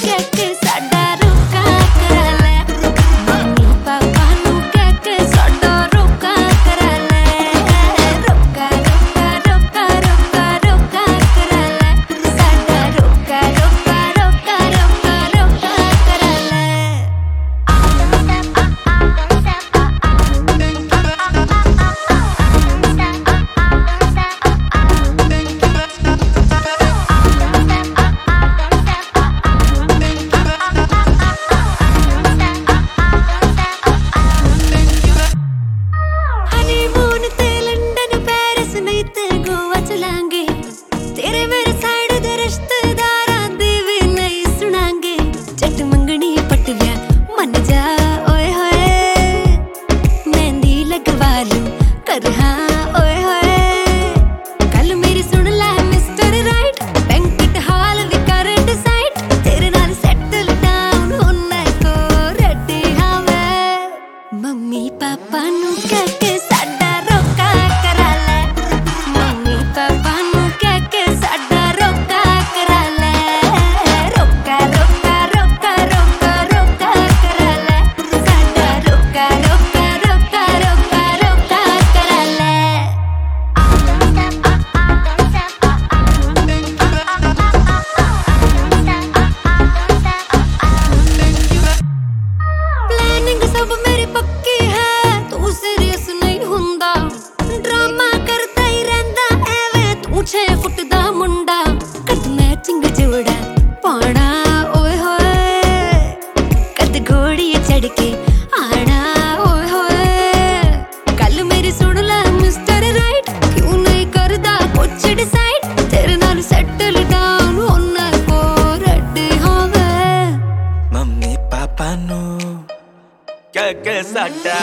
के साडा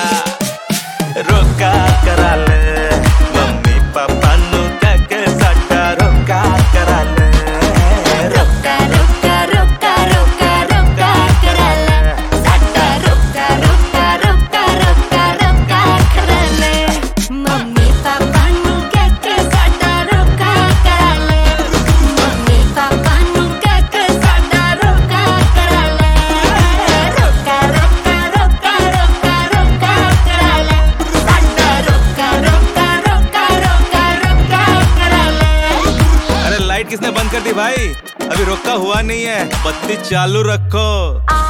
रोका करा ले मम्मी पापा नू के साडा रोका करा ले रोका रोका रोका रोका रोका करा ले साडा रोका रोका रोका रोका रोका करा ले मम्मी पापा नू के साडा रोका करा ले मम्मी पापा नू के साडा रोका करा ले रोका रोका रोका रोका रोका करा ले साडा रोका रोका रोका रोका रोका करा ले। अरे लाइट किसने बंद कर दी भाई? अभी रोका हुआ नहीं है, बत्ती चालू रखो।